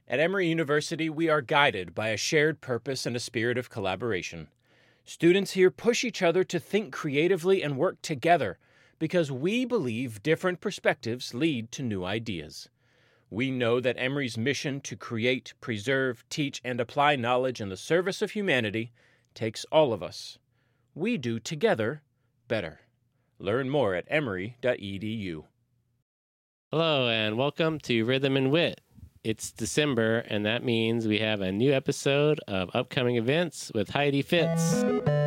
At Emory University, we are guided by a shared purpose and a spirit of collaboration. Students here push each other to think creatively and work together because we believe different perspectives lead to new ideas. We know that Emory's mission to create, preserve, teach, and apply knowledge in the service of humanity takes all of us. We do together better. Learn more at emory.edu. Hello, and welcome to Rhythm and Wit. It's December, and that means we have a new episode of Upcoming Events with Heidi Fitz.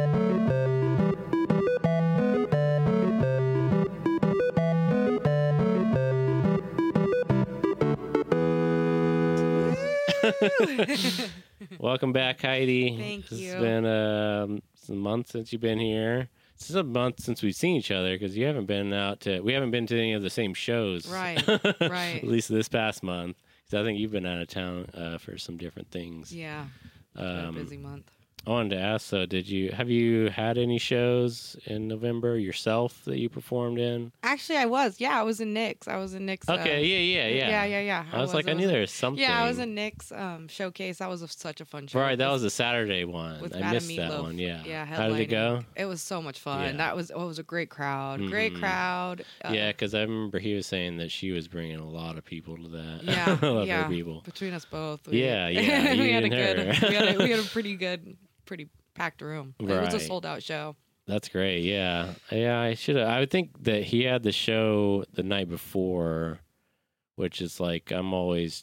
Welcome back, Heidi. Thank you. It's been some months since you've been here. It's a month since we've seen each other because you haven't been we haven't been to any of the same shows. Right, right. At least this past month. Because I think you've been out of town for some different things. Yeah, it's been a busy month. I wanted to ask, so have you had any shows in November yourself that you performed in? Actually, I was. Yeah, I was in Nick's. Okay, yeah. I was like, I knew there was something. Yeah, I was in Nick's showcase. That was such a fun show. Right, that was a Saturday one. With I missed Madame that Meatloaf. one, yeah. Yeah, how did it go? It was so much fun. Yeah. It was a great crowd. Mm-hmm. Great crowd. Yeah, because I remember he was saying that she was bringing a lot of people to that. Yeah, a lot yeah. of people. Between us both. Yeah. we you had and her. we had a pretty packed room. It was a Right. sold out show. That's great. Yeah. I would think that he had the show the night before, which is like, I'm always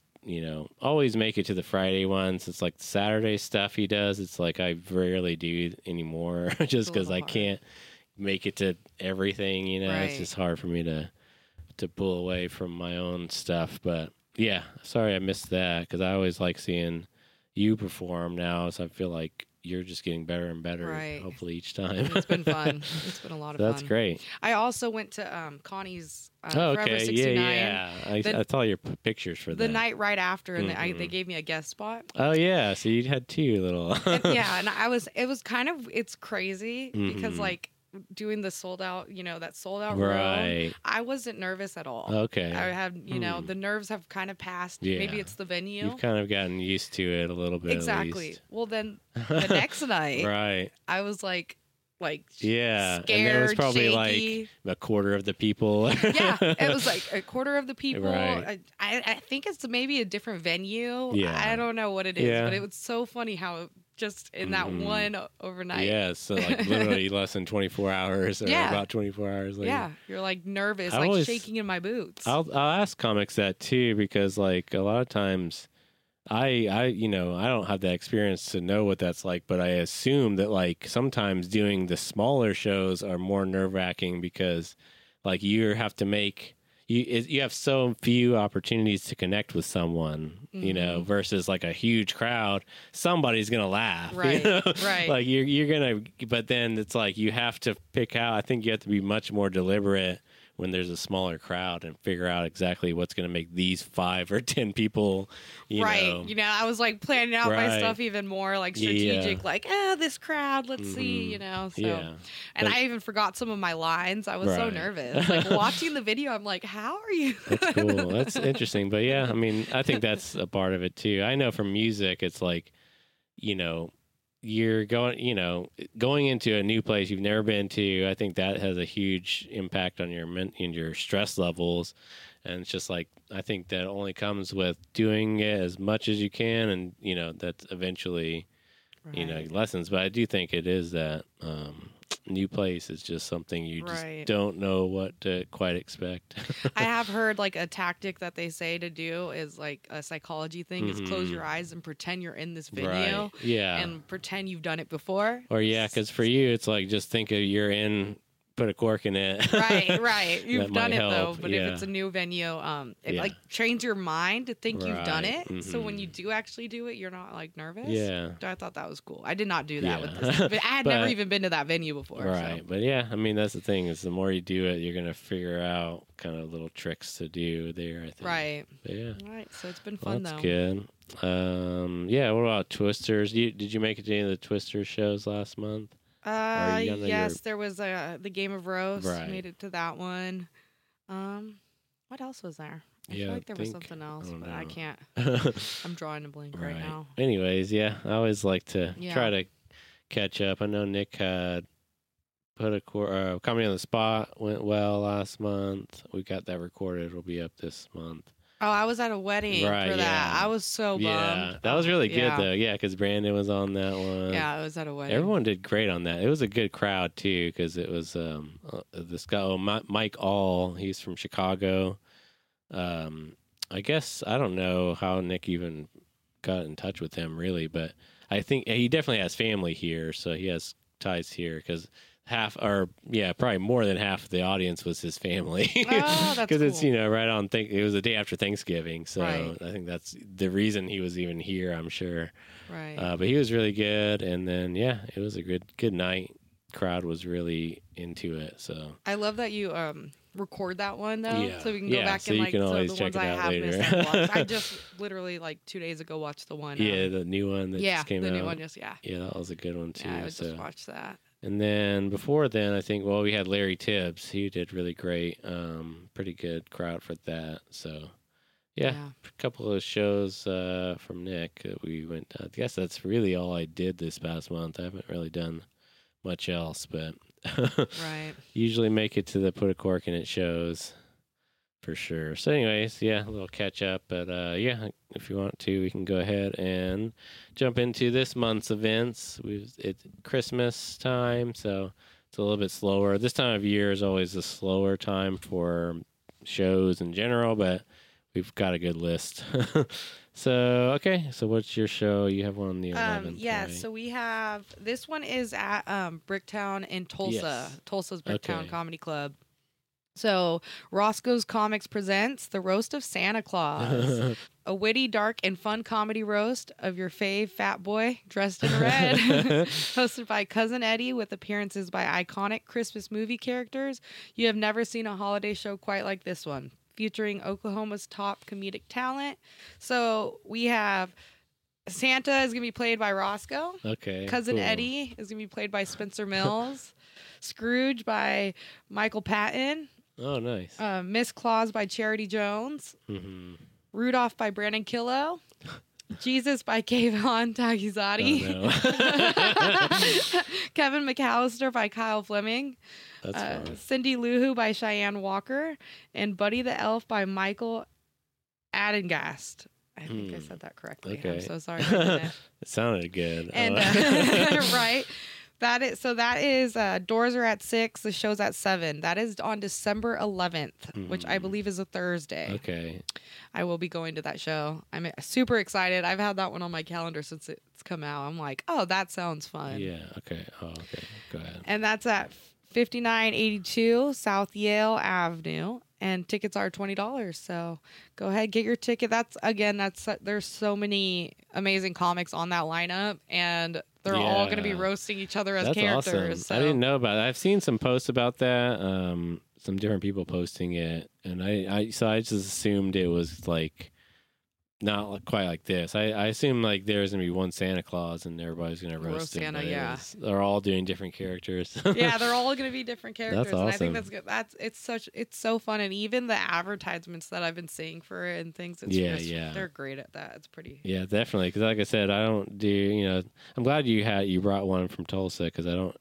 make it to the Friday ones. It's like Saturday stuff he does. It's like I rarely do anymore just because I can't make it to everything, Right. It's just hard for me to pull away from my own stuff. But yeah, sorry I missed that because I always like seeing you perform now. So I feel like you're just getting better and better, Right. hopefully each time. It's been fun. It's been a lot of fun. That's great. I also went to Connie's Oh, Forever okay. 69. Yeah. I saw your pictures for that. The night right after, and Mhm. they gave me a guest spot. Oh, yeah. So you had two little. And it's crazy because Mhm. like doing the sold out, that sold out Right. room, I wasn't nervous at all. Okay. I had, the nerves have kind of passed. Yeah. Maybe it's the venue. You've kind of gotten used to it a little bit. Exactly. At least. Well, then the next night, Right. I was like Yeah. scared, and there was probably shaky. like a quarter of the people. Yeah, it was like a quarter of the people. Right. I think it's maybe a different venue. Yeah. I don't know what it is, Yeah. but it was so funny how it just in that one overnight. Yeah. So like literally less than 24 hours or Yeah. about 24 hours later. Yeah, you're like nervous, I like always- shaking in my boots. I'll ask comics that too because like a lot of times I don't have that experience to know what that's like, but I assume that like sometimes doing the smaller shows are more nerve-wracking because like you have to make you have so few opportunities to connect with someone, versus like a huge crowd. Somebody's gonna laugh, Right, right. Like you're gonna, but then it's like you have to pick out. I think you have to be much more deliberate when there's a smaller crowd and figure out exactly what's going to make these 5 or 10 people, right. I was like planning out my Right. stuff even more like strategic, Yeah. like, this crowd, let's see, so. Yeah. And But- I even forgot some of my lines. I was so Right. nervous. Like watching the video, I'm like, how are you? That's cool. That's interesting. But yeah, I mean, I think that's a part of it too. I know from music, it's like, you're going into a new place you've never been to. I think that has a huge impact on your stress levels. And it's just like, I think that only comes with doing it as much as you can. And, that's eventually, Right. lessons. But I do think it is that new place is just something you just Right. don't know what to quite expect. I have heard like a tactic that they say to do is like a psychology thing is close your eyes and pretend you're in this video Right. Yeah. and pretend you've done it before. Or yeah, because for you, it's like just think of you're in, put a cork in it. Right. You've That done might it though, help, but yeah. if it's a new venue, it Yeah. like trains your mind to think you've done Right, it. So when mhm. you do actually do it, you're not like nervous. Yeah. I thought that was cool. I did not do that Yeah. with this, but I had But- never even been to that venue before. Right. So. But yeah, I mean, that's the thing is the more you do it, you're going to figure out kind of little tricks to do there, I think. Right. But yeah. Right. So it's been Well, fun that's though. good. Yeah. What about Twisters? Did you make it to any of the Twisters shows last month? Are you on the- Yes, there was the Game of Roast. Right. Made it to that one. What else was there? I feel like there was something else, but I can't. I'm drawing a blank right now. Anyways, yeah, I always like to try to catch up. I know Nick had put a Comedy on the Spot went well last month. We got that recorded. It'll be up this month. Oh, I was at a wedding for that. I was so bummed. Yeah, that was really good though. Yeah, because Brandon was on that one. Yeah, I was at a wedding. Everyone did great on that. It was a good crowd too, because it was this guy Mike All. He's from Chicago. I guess I don't know how Nick even got in touch with him really, but I think he definitely has family here, so he has ties here because probably more than half of the audience was his family. Oh, that's because cool. it's right on. It was the day after Thanksgiving, so I think that's the reason he was even here. I'm sure. Right. But he was really good, and then it was a good night. Crowd was really into it. So I love that you record that one though, so we can go back so and you can always the check ones it I out have later. missed. I watched. I just literally 2 days ago watched the one. The new one that just came out. Yeah, the new one just Yeah, that was a good one too. Yeah, I just watched that. And then before then, I think we had Larry Tibbs. He did really great. Pretty good crowd for that. So a couple of shows from Nick that we went. I guess that's really all I did this past month. I haven't really done much else, but usually make it to the Put a Cork in It shows for sure. So anyways, a little catch up, but if you want to, we can go ahead and jump into this month's events. It's Christmas time, so it's a little bit slower. This time of year is always a slower time for shows in general, but we've got a good list. So what's your show? You have one on the 11th. Right? So we have this one is at Bricktown in Tulsa. Yes. Tulsa's Bricktown Comedy Club. So Roscoe's Comics presents The Roast of Santa Claus, a witty, dark, and fun comedy roast of your fave fat boy dressed in red, hosted by Cousin Eddie with appearances by iconic Christmas movie characters. You have never seen a holiday show quite like this one, featuring Oklahoma's top comedic talent. So we have Santa is going to be played by Roscoe. Okay. Cousin Eddie is going to be played by Spencer Mills. Scrooge by Michael Patton. Oh, nice. Miss Claus by Charity Jones. Mm-hmm. Rudolph by Brandon Killo. Jesus by Kayvon Tagizati. Oh, no. Kevin McAllister by Kyle Fleming. That's fun. Cindy Lou Who by Cheyenne Walker. And Buddy the Elf by Michael Adengast. I think I said that correctly. Okay. I'm so sorry if I didn't. It sounded good. And right. That is doors are at 6, the show's at 7. That is on December 11th, which I believe is a Thursday. Okay. I will be going to that show. I'm super excited. I've had that one on my calendar since it's come out. I'm like, oh, that sounds fun. Yeah, okay. Oh, okay. Go ahead. And that's at 5982 South Yale Avenue. And tickets are $20. So go ahead, get your ticket. There's so many amazing comics on that lineup, and they're all going to be roasting each other as characters. Awesome. So. I didn't know about that. I've seen some posts about that. Some different people posting it, and I just assumed it was not quite like this. I assume there's gonna be one Santa Claus and everybody's gonna roast him. Santa, they're all doing different characters. Yeah, they're all gonna be different characters. That's awesome. And I think that's good. It's so fun, and even the advertisements that I've been seeing for it and things. They're great at that. It's pretty. Yeah, definitely. Because like I said, I don't do. I'm glad you brought one from Tulsa because I don't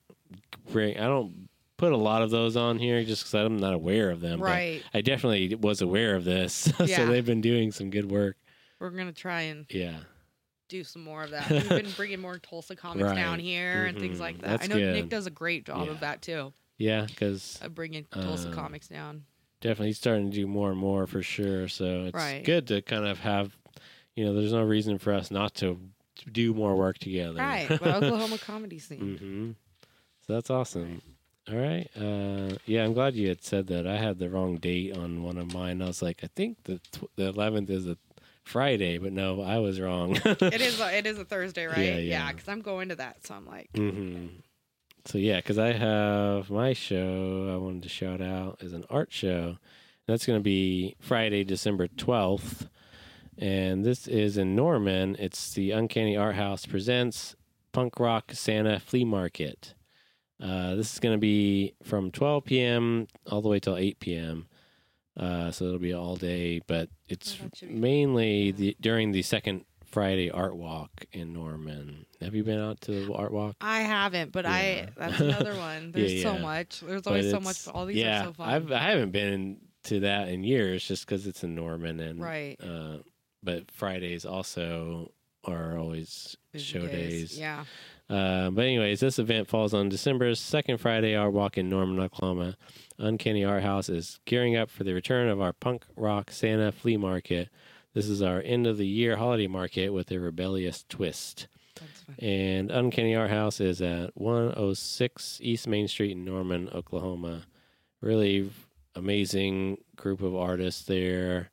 put a lot of those on here just because I'm not aware of them. Right. But I definitely was aware of this, so they've been doing some good work. We're going to try and Yeah. do some more of that. We've been bringing more Tulsa comics down here and things like that. That's I know good. Nick does a great job of that too, Yeah, because of bringing Tulsa comics down. definitely starting to do more and more for sure. So it's good to kind of have, there's no reason for us not to do more work together. Right. But Oklahoma comedy scene. Mm-hmm. So that's awesome. All right. I'm glad you had said that. I had the wrong date on one of mine. I was like, I think the 11th is a Friday, but no, I was wrong. It is a Thursday, right? Yeah. Because I'm going to that, so I'm like. Mm-hmm. So because I have my show I wanted to shout out is an art show. That's going to be Friday, December 12th, and this is in Norman. It's the Uncanny Art House presents Punk Rock Santa Flea Market. This is going to be from 12 p.m. all the way till 8 p.m. So it'll be all day, but it's that should be mainly fun. Yeah. during the second Friday art walk in Norman. Have you been out to the art walk? I haven't, but Yeah. that's another one. There's so yeah. much. There's But always so much. All these are so fun. I haven't been to that in years just because it's in Norman, and Right. but Fridays also are always Busy show days. Yeah. But anyways, this event falls on December's second Friday Art Walk in Norman, Oklahoma. Uncanny Art House is gearing up for the return of our punk rock Santa flea market. This is our end of the year holiday market with a rebellious twist. That's fun. And Uncanny Art House is at 106 East Main Street in Norman, Oklahoma. Really amazing group of artists there.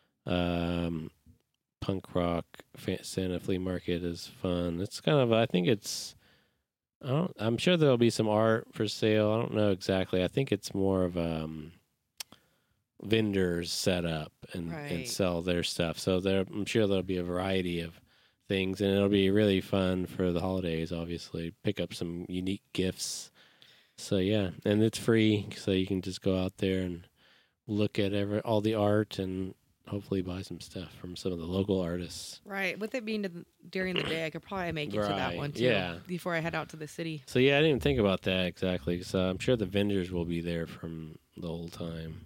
Punk rock Santa flea market is fun. It's kind of, I think it's, I'm sure there'll be some art for sale. I don't know exactly. I think it's more of vendors set up and Right. sell their stuff. So I'm sure there'll be a variety of things, and it'll be really fun for the holidays. Obviously, pick up some unique gifts. So yeah, and it's free, so you can just go out there and look at all the art and hopefully buy some stuff from some of the local artists. Right. With it being during the day, I could probably make it to that Right, one too. yeah. Before I head out to the city. So yeah, I didn't even think about that exactly. So I'm sure the vendors will be there from the whole time.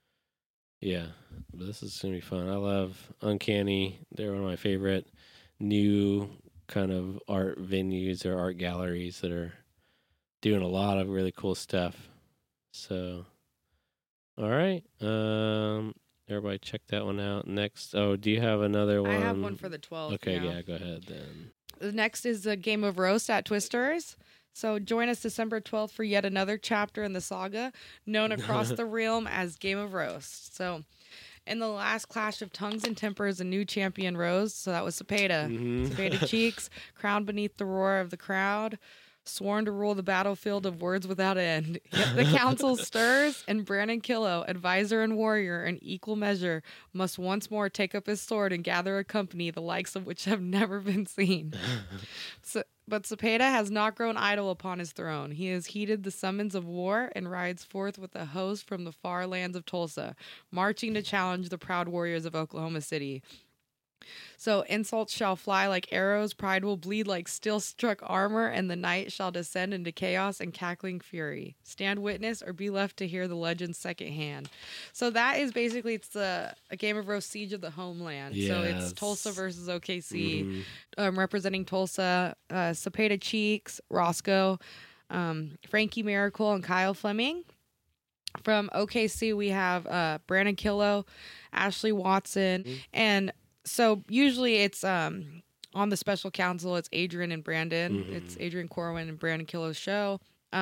Yeah, but this is gonna be fun. I love Uncanny. They're one of my favorite new kind of art venues or art galleries that are doing a lot of really cool stuff. So, all right, everybody check that one out. Next, do you have another one? I have one for the 12th. Okay, yeah, go ahead then. The next is a game of roast at Twisters. So join us December 12th for yet another chapter in the saga known across the realm as Game of Roast. So in the last clash of tongues and tempers, a new champion rose. So that was Cepeda. Mhm. Cepeda Cheeks, crowned beneath the roar of the crowd, sworn to rule the battlefield of words without end. Yet the council stirs, and Brandon Killo, advisor and warrior in equal measure, must once more take up his sword and gather a company the likes of which have never been seen. But Cepeda has not grown idle upon his throne. He has heeded the summons of war and rides forth with a host from the far lands of Tulsa, marching to challenge the proud warriors of Oklahoma City. So insults shall fly like arrows, pride will bleed like steel-struck armor, and the night shall descend into chaos and cackling fury. Stand witness or be left to hear the legend's second hand. So that is basically, it's a Game of Roast Siege of the Homeland. So it's Yes. Tulsa versus OKC. Mhm. Representing Tulsa, Cepeda Cheeks, Roscoe, Frankie Miracle, and Kyle Fleming. From OKC, we have Brandon Killo, Ashley Watson, and so usually it's on the special council, it's Adrian and Brandon. Mhm. It's Adrian Corwin and Brandon Killo's show.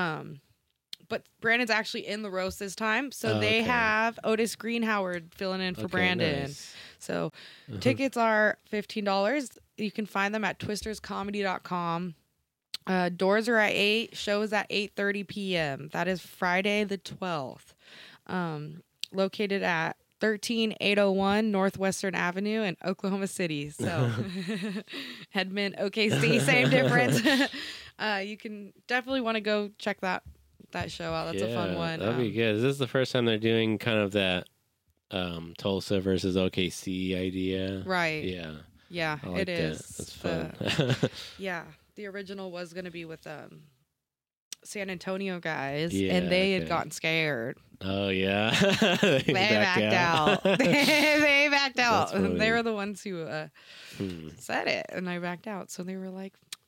But Brandon's actually in the roast this time. So they Okay. have Otis Greenhoward filling in for Okay, Brandon. nice. So Uh-huh. tickets are $15. You can find them at twisterscomedy.com. Doors are at 8. Shows at 8:30 p.m. That is Friday the 12th. Located at 13801 Northwestern Avenue in Oklahoma City. So Edmond, OKC, same difference. You can definitely want to go check that show out. That's a fun one. That'd be good. Is this the first time they're doing kind of that Tulsa versus OKC idea? Right. Yeah. Yeah, I like it is. that. That's fun. Yeah, the original was going to be with San Antonio guys, Yeah, and they okay. had gotten scared. Oh yeah. They backed out. They backed out. That's funny. They were the ones who Hmm. said it, and I backed out. So they were like,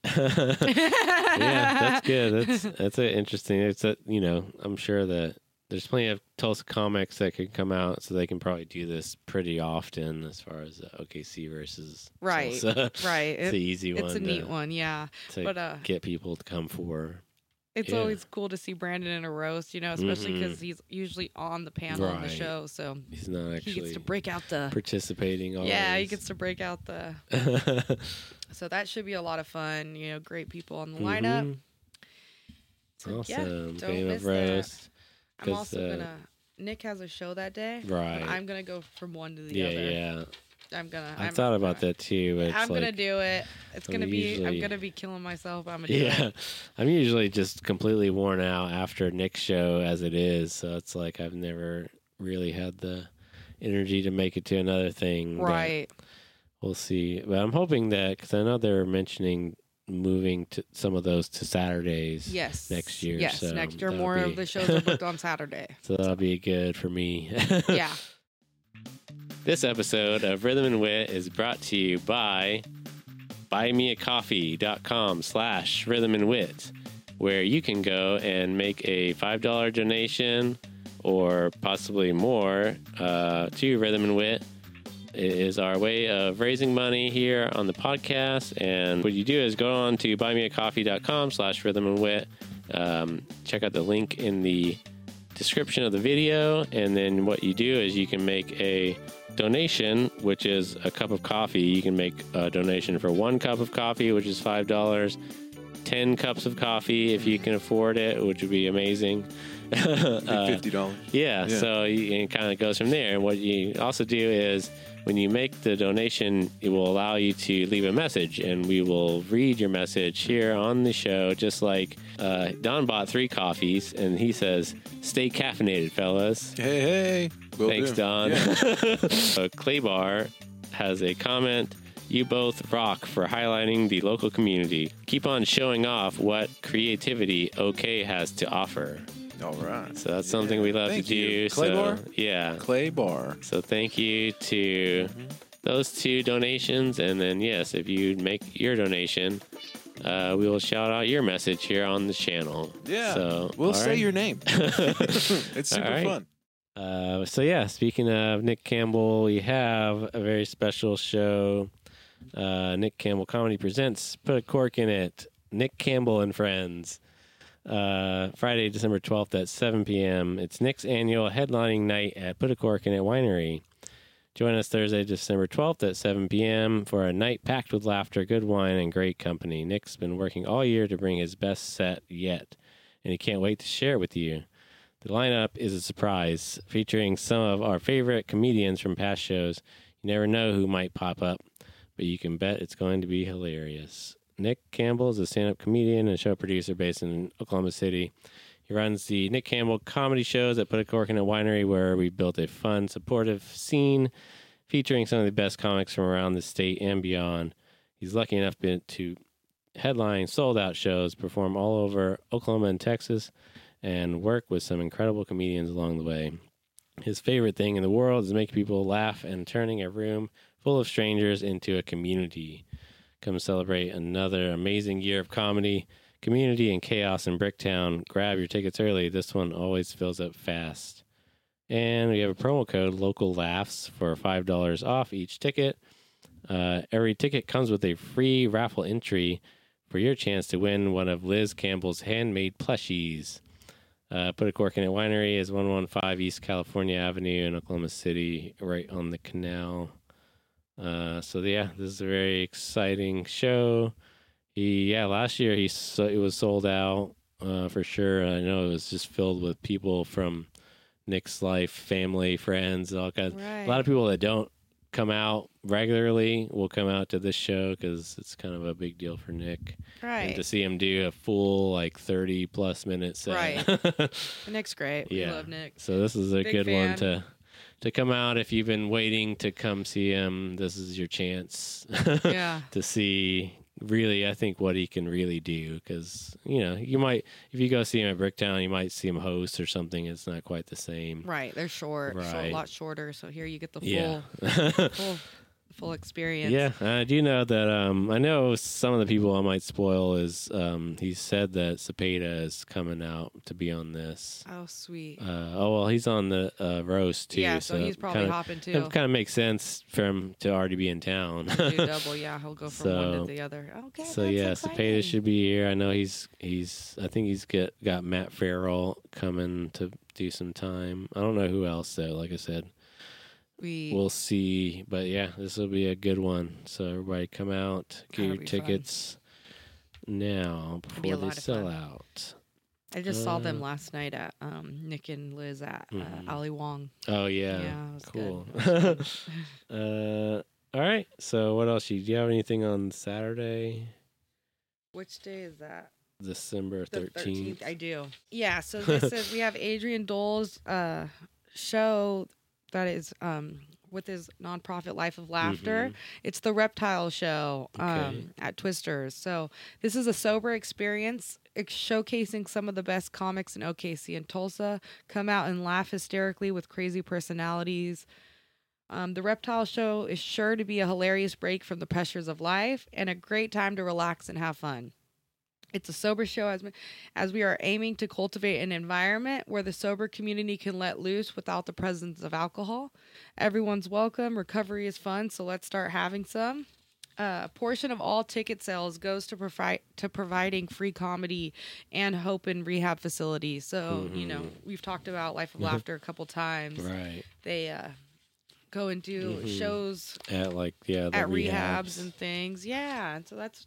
Yeah, that's good. That's a interesting. It's a, I'm sure that there's plenty of Tulsa comics that could come out, so they can probably do this pretty often as far as OKC versus Right, Tulsa. right. It's an easy one. It's a neat one, yeah. to But get people to come for. it's Yeah. always cool to see Brandon in a roast, especially Mhm. because he's usually on the panel of the Right. show. So He's not he actually gets to break out the. participating. Always. Yeah, he gets to break out the. So that should be a lot of fun. Great people on the lineup. Mhm. So, Awesome. yeah, don't Game miss of roast. that. I'm 'Cause, also gonna. Nick has a show that day. Right. But I'm gonna go from one to the Yeah, other. yeah. I thought about that too. But it's I'm gonna like, do it. It's gonna be. I'm usually- gonna be killing myself. I'm gonna do yeah, it. I'm usually just completely worn out after Nick's show as it is. So it's like I've never really had the energy to make it to another thing. Right. We'll see. But I'm hoping that, because I know they were mentioning moving to some of those to Saturdays Yes. next year. Yes, so next year that'll more be- of the shows are booked on Saturday. So that'll be good for me. Yeah. This episode of Rhythm and Wit is brought to you by buymeacoffee.com/rhythmandwit, where you can go and make a $5 donation or possibly more to Rhythm and Wit. It is our way of raising money here on the podcast. And what you do is go on to buymeacoffee.com/rhythmandwit. Check out the link in the description of the video. And then what you do is you can make a donation, which is a cup of coffee. You can make a donation for 1 cup of coffee, which is $5, 10 cups of coffee if you can afford it, which would be amazing. $50. Yeah, so it kind of goes from there. And what you also do is when you make the donation, it will allow you to leave a message, and we will read your message here on the show, just like Don bought 3 coffees, and he says, "Stay caffeinated, fellas." Hey. Will Thanks, do. Don. Yeah. Claybar has a comment. You both rock for highlighting the local community. Keep on showing off what creativity OK has to offer. All right. So that's something we love Thank to you. do. Claybar? So, yeah. Clay Bar. So thank you to those 2 donations. And then, yes, if you make your donation, we will shout out your message here on the channel. Yeah. So, We'll all say right. your name. It's super All right. fun. So yeah, speaking of Nick Campbell, we have a very special show. Nick Campbell Comedy Presents. Put a cork in it. Nick Campbell and Friends. Friday, December 12th at 7 p.m. It's Nick's annual headlining night at Put a Cork in It Winery. Join us Thursday, December 12th at 7 p.m. for a night packed with laughter, good wine, and great company. Nick's been working all year to bring his best set yet, and he can't wait to share it with you. The lineup is a surprise, featuring some of our favorite comedians from past shows. You never know who might pop up, but you can bet it's going to be hilarious. Nick Campbell is a stand-up comedian and show producer based in Oklahoma City. He runs the Nick Campbell comedy shows at Put a Cork in a Winery, where we built a fun, supportive scene featuring some of the best comics from around the state and beyond. He's lucky enough to headline sold-out shows, perform all over Oklahoma and Texas, and work with some incredible comedians along the way. His favorite thing in the world is making people laugh and turning a room full of strangers into a community. Come celebrate another amazing year of comedy, community, and chaos in Bricktown. Grab your tickets early. This one always fills up fast. And we have a promo code, Local Laughs, for $5 off each ticket. Every ticket comes with a free raffle entry for your chance to win one of Liz Campbell's handmade plushies. Put a Cork in It Winery is 115 East California Avenue in Oklahoma City, right on the canal. So yeah, this is a very exciting show. Last year it was sold out for sure. I know it was just filled with people from Nick's life, family, friends, all kinds. Right. A lot of people that don't come out regularly will come out to this show because it's kind of a big deal for Nick. Right. And to see him do a full 30+ minute set. Right. Nick's great. We love Nick. So this is a Big good one fan. to come out. If you've been waiting to come see him, this is your chance Yeah. to see really, I think, what he can really do. Because, you might, if you go see him at Bricktown, you might see him host or something. It's not quite the same. Right. They're short. Right. A lot shorter. So here you get the Yeah. full experience. Yeah, I do know that. I know some of the people I might spoil is he said that Cepeda is coming out to be on this. Oh, sweet. He's on the roast too. Yeah, so he's probably hopping too. It kind of makes sense for him to already be in town. Do double, yeah. He'll go from one to the other. Okay. So that's yeah, exciting. Cepeda should be here. I know he's. I think he's got Matt Farrell coming to do some time. I don't know who else though. Like I said. We'll see, but yeah, this will be a good one. So everybody come out, get That'll your be tickets now be before a they lot of sell fun. out. I just saw them last night at Nick and Liz at Ali Wong. Oh yeah, Yeah, it was cool. good. It was All right. So what else? Do you have anything on Saturday, Which day is that? December The 13th? I do. Yeah, so this is we have Adrian Dole's show that is with his nonprofit Life of Laughter. It's the Reptile Show at Twisters. So this is a sober experience. It's showcasing some of the best comics in OKC and Tulsa. Come out and laugh hysterically with crazy personalities. The Reptile Show is sure to be a hilarious break from the pressures of life and a great time to relax and have fun. It's a sober show as we are aiming to cultivate an environment where the sober community can let loose without the presence of alcohol. Everyone's welcome. Recovery is fun, so let's start having some. A portion of all ticket sales goes to providing free comedy and hope and rehab facilities. So, we've talked about Life of Laughter a couple times. Right. They go and do shows at the at rehabs and things. Yeah. And so that's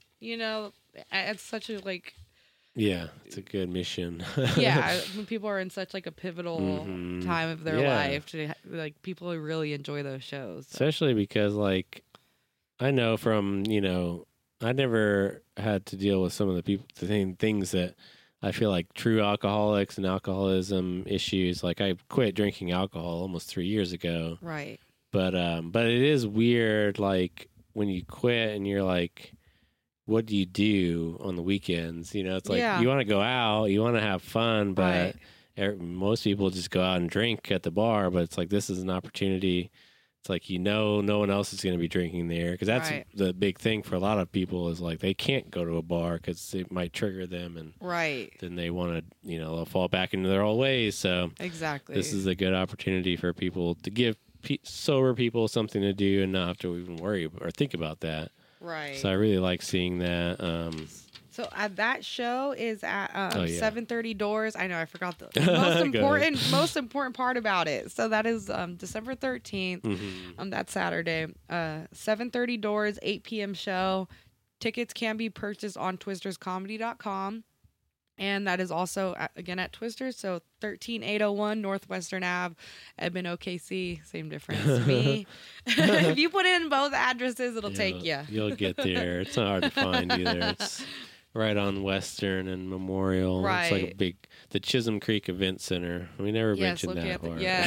it's such a it's a good mission. yeah, when people are in such a pivotal time of their life, to people really enjoy those shows. So. Especially because I know from I never had to deal with some of the things that I feel like true alcoholics and alcoholism issues. I quit drinking alcohol almost 3 years ago. Right. But it is weird when you quit and you're what do you do on the weekends? It's you want to go out, you want to have fun, but most people just go out and drink at the bar. But it's this is an opportunity. It's no one else is going to be drinking there, because that's the big thing for a lot of people is they can't go to a bar because it might trigger them, and then they want to they'll fall back into their old ways. So exactly, this is a good opportunity for people to give sober people something to do and not have to even worry or think about that. Right. So I really like seeing that. So that show is at 7:30 doors. I know I forgot the most important part about it. So that is December 13th. That Saturday. 7:30 doors, 8 p.m. show. Tickets can be purchased on twisterscomedy.com. And that is also, again, at Twisters. So 13801 Northwestern Ave, Edmond, OKC. Same difference. Me. If you put in both addresses, it'll take you. You'll get there. It's not hard to find either. It's right on Western and Memorial. Right. It's the Chisholm Creek Event Center. We never mentioned that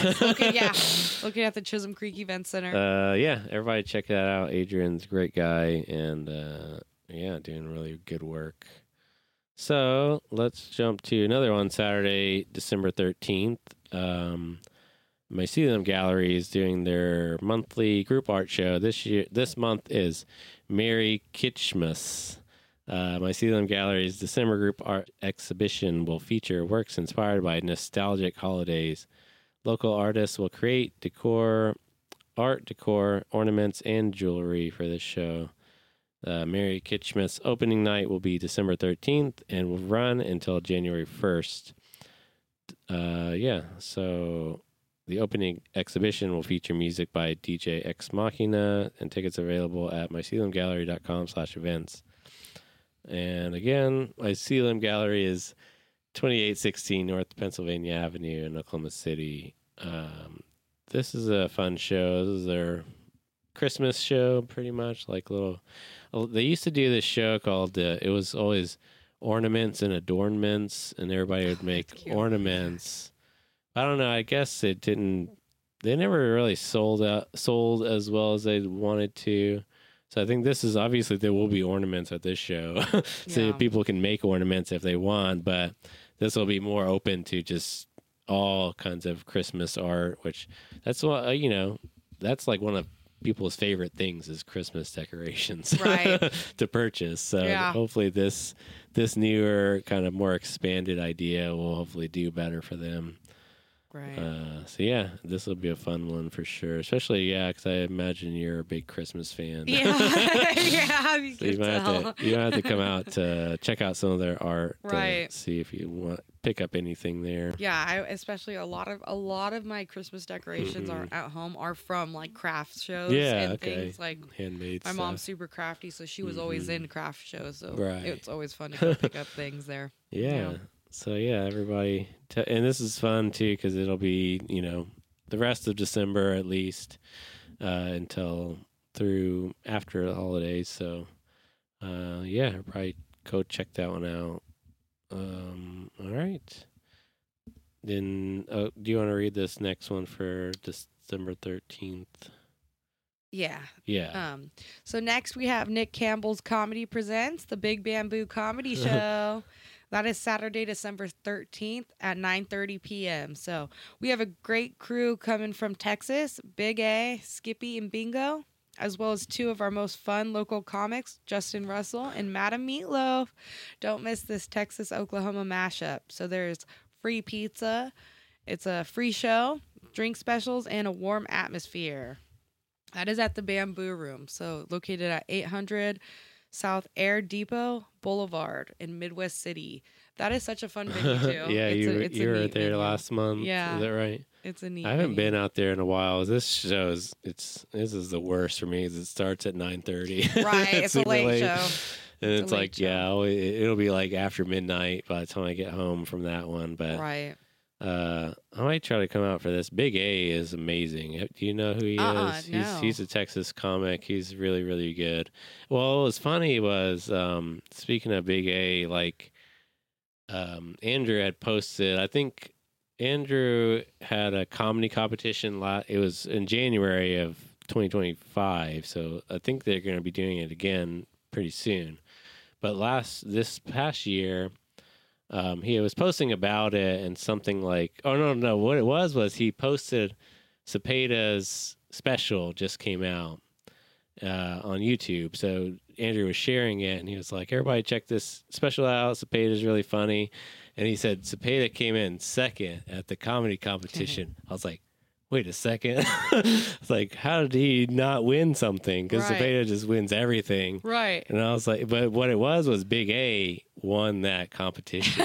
part. Looking at the Chisholm Creek Event Center. Everybody check that out. Adrian's a great guy and, doing really good work. So let's jump to another one, Saturday, December 13th. Mycelium Gallery is doing their monthly group art show. This month is Merry Kitschmas. Mycelium Gallery's December group art exhibition will feature works inspired by nostalgic holidays. Local artists will create art decor, ornaments, and jewelry for this show. Merry Kitschmas opening night will be December 13th and will run until January 1st. So the opening exhibition will feature music by DJ Ex Machina, and tickets available at myceliumgallery.com/events. And again, Mycelium Gallery is 2816 North Pennsylvania Avenue in Oklahoma City. This is a fun show. This is their Christmas show, pretty much. They used to do this show called it was always Ornaments and Adornments, and everybody would make ornaments. I don't know. I guess it didn't. They never really sold as well as they wanted to. So I think this is obviously there will be ornaments at this show, so people can make ornaments if they want. But this will be more open to just all kinds of Christmas art, which that's what that's one of people's favorite things is Christmas decorations to purchase. So hopefully this newer kind of more expanded idea will hopefully do better for them. Right. This will be a fun one for sure. Especially, because I imagine you're a big Christmas fan. Yeah, you so you might have to come out to check out some of their art. To see if you want pick up anything there. Yeah, especially a lot of my Christmas decorations are at home are from craft shows and things handmade. My mom's super crafty, so she was always in craft shows. So it's always fun to go pick up things there. Yeah. So everybody, and this is fun too because it'll be the rest of December at least until through after the holidays. So probably go check that one out. All right. then do you want to read this next one for December 13th? Yeah. Yeah. So next we have Nick Campbell's Comedy Presents, the Big Bamboo Comedy Show. That is Saturday, December 13th at 9:30 p.m. So we have a great crew coming from Texas, Big A, Skippy, and Bingo, as well as two of our most fun local comics, Justin Russell and Madam Meatloaf. Don't miss this Texas-Oklahoma mashup. So there's free pizza, it's a free show, drink specials, and a warm atmosphere. That is at the Bamboo Room, so located at 800 South Air Depot Boulevard in Midwest City. That is such a fun venue too. Yeah, you were neat there venue. last month. Yeah. Is that right? It's a neat. I haven't venue. been out there in a while. This shows this is the worst for me. Is it starts at 9:30. Right, it's a super late show. and It's it's a like late show. yeah, it'll be like after midnight by the time I get home from that one. But Right. I might try to come out for this. Big A is amazing. Do you know who he is? No. He's a Texas comic. He's really, really good. Well, what was funny was speaking of Big A, like Andrew had posted. I think Andrew had a comedy competition. It was in January of 2025, so I think they're going to be doing it again pretty soon. But this past year. He was posting about it and something like, oh, no, what it was he posted Cepeda's special just came out on YouTube. So Andrew was sharing it and he was like, everybody check this special out. Cepeda's really funny. And he said Cepeda came in second at the comedy competition. I was like, wait a second. It's like, how did he not win something? Because Right. Cepeda just wins everything. Right. And I was like, but what it was Big A won that competition.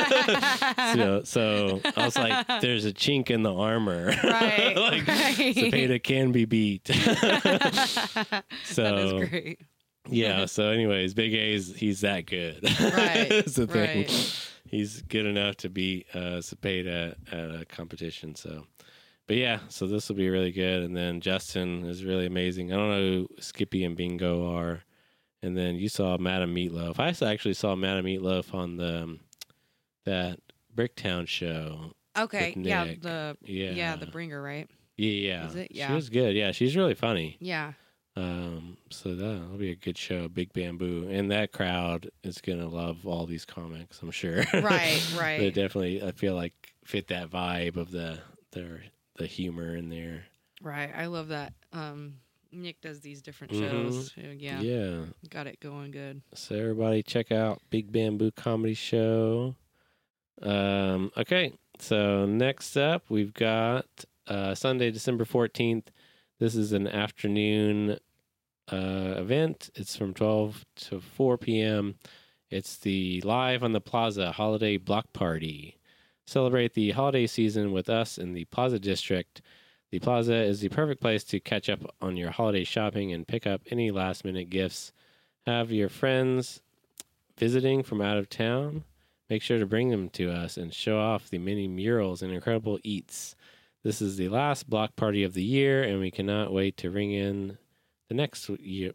so I was like, there's a chink in the armor. Right. Like, right. Cepeda can be beat. That So is great. yeah. So anyways, Big he's that good. Right, That's the thing. right. He's good enough to beat Cepeda at a competition. So. But yeah, so this will be really good. And then Justin is really amazing. I don't know who Skippy and Bingo are. And then you saw Madam Meatloaf. I actually saw Madam Meatloaf on that Bricktown show. Okay. With Yeah. Nick. The Yeah. the bringer, right? Yeah. Is it? She Yeah. was good. Yeah, she's really funny. Yeah. So that'll be a good show, Big Bamboo. And that crowd is going to love all these comics, I'm sure. Right. They Right. definitely, I feel like, fit that vibe of the humor in there. Right. I love that. Nick does these different Mhm. shows. Yeah. Yeah. Got it going good. So everybody check out Big Bamboo Comedy Show. Okay. So next up we've got Sunday, December 14th. This is an afternoon event. It's from 12 to 4 p.m. It's the Live on the Plaza Holiday Block Party. Celebrate the holiday season with us in the Plaza District. The Plaza is the perfect place to catch up on your holiday shopping and pick up any last-minute gifts. Have your friends visiting from out of town? Make sure to bring them to us and show off the many murals and incredible eats. This is the last block party of the year, and we cannot wait to ring in the next year.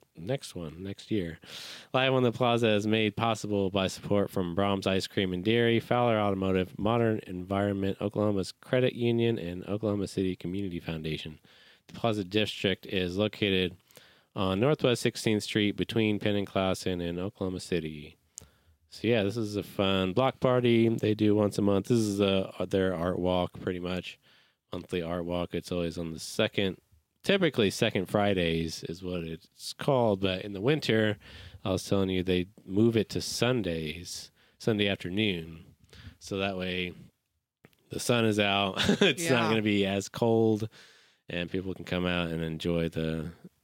Live on the Plaza is made possible by support from Brahms Ice Cream and Dairy, Fowler Automotive, Modern Environment, Oklahoma's Credit Union, and Oklahoma City Community Foundation. The Plaza District is located on Northwest 16th Street between Penn and Clausen in Oklahoma City. So yeah, this is a fun block party they do once a month. This is their art walk, pretty much monthly art walk. It's always on the typically second Fridays is what it's called, but in the winter, I was telling you they move it to Sunday afternoon, so that way the sun is out. It's not Yeah. going to be as cold, and people can come out and enjoy the